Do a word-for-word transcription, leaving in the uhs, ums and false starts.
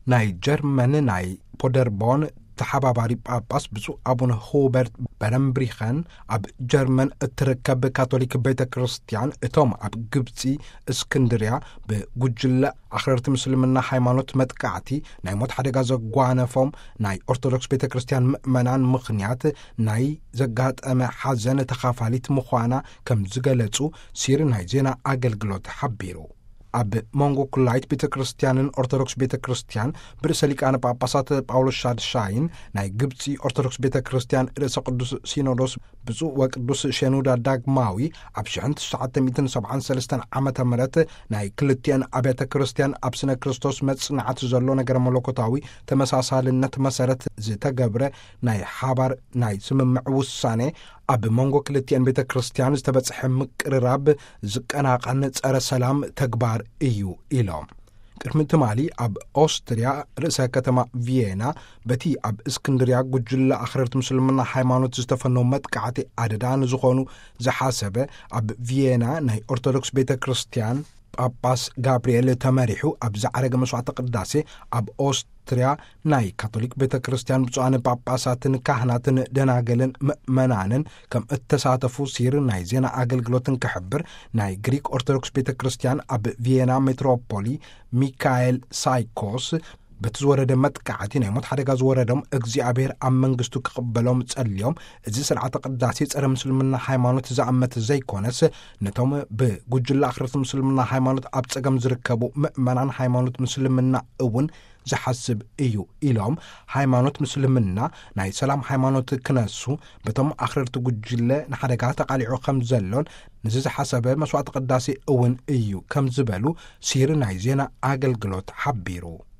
ናይ ጀርመን ናይ ፖደርቦን ተሓባባሪ ጳጳስ ብፁዕ አቡነ ሆበርት በረምብሪኸን ኣብ ጀርመን እትርከብ ካቶሊክ ቤተ ክርስቲያን እቶም ኣብ ግብፂ እስክንድርያ ብጉጅለ ኣኽረርቲ ምስልምና ሃይማኖት መጥቃዕቲ ናይ ሞት ሓደጋ ዘጓነፎም ናይ ኦርቶዶክስ ቤተ ክርስቲያን ምእመናን ምኽንያት ናይ ዘጋጠመ ሓዘን ተኻፋሊት ምዃና ከም ዝገለጹ ሲር ናይ ዜና ኣገልግሎት ሓቢሩ ኣብ ሞንጎ ኩላይት ቤተ ክርስቲያንን ኦርቶዶክስ ቤተ ክርስቲያን ብርእሰ ሊቃነ ጳጳሳት ጳውሎስ ሻድሻይን ናይ ግብፂ ኦርቶዶክስ ቤተ ክርስቲያን ርእሰ ቅዱስ ሲኖዶስ ብፁዕ ወቅዱስ ሸኑዳ ዳግማዊ ኣብ ሺሕ ትሽዓተ ሰብዓን ሰለስተ ዓመተ ምህረት ናይ ክልቲአን ኣብያተ ክርስቲያን ኣብ ስነ ክርስቶስ መጽናዕቲ ዘሎ ነገር መለኮታዊ ተመሳሳልነት መሰረት ዝተገብረ ናይ ሓባር ናይ ስምምዕ ውሳኔ ኣብ መንጎ ክልቲአን ቤተ ክርስቲያን ዝተበጽሐ ምቅርራብ ዝቀናቐን ጸረ ሰላም ተግባር እዩ ኢሎም ቅድሚ ትማሊ ኣብ ኦስትሪያ ርእሰ ከተማ ቪየና በቲ ኣብ እስክንድርያ ጉጅለ ኣኽረርቲ ምስልምና ሃይማኖት ዝተፈነው መጥቃዕቲ ኣደዳ ንዝኾኑ ዝሓሰበ ኣብ ቪየና ናይ ኦርቶዶክስ ቤተ ክርስቲያን ጳጳስ ጋብርኤል ተመሪሑ ኣብ ዛዕረገ መስዋዕተ ቅዳሴ ኣብ ኦስትሪያ ናይ ካቶሊክ ቤተ ክርስቲያን ብፁዓን ጳጳሳትን ካህናትን ደናገልን ምእመናንን ከም እተሳተፉ ሲር ናይ ዜና ኣገልግሎትን ክሕብር ናይ ግሪክ ኦርቶዶክስ ቤተ ክርስቲያን ኣብ ቪየና ሜትሮፖሊ ሚካኤል ሳይኮስ በቲ ዝወረደ መጥቃዕቲ ናይ ሞት ሓደጋ ዝወረዶም እግዚአብሔር ኣብ መንግስቱ ክቕበሎም ጸልዮም እዚ ስርዓተ ቅዳሴ ጸረ ምስልምና ሃይማኖት ዝኣመት ዘይኮነስ ነቶም ብጉጅለ ኣኽረርቲ ምስልምና ሃይማኖት ኣብ ጸገም ዝርከቡ ምእመናን ሃይማኖት ምስልምና እውን ዝሓስብ እዩ ኢሎም ሃይማኖት ምስልምና ናይ ሰላም ሃይማኖት ክነሱ በቶም ኣኽረርቲ ጉጅለ ንሓደጋ ተቃሊዑ ከም ዘሎን ንዚ ዝሓሰበ መስዋዕቲ ቅዳሴ እውን እዩ ከም ዝበሉ ሲር ናይ ዜና ኣገልግሎት ሓቢሩ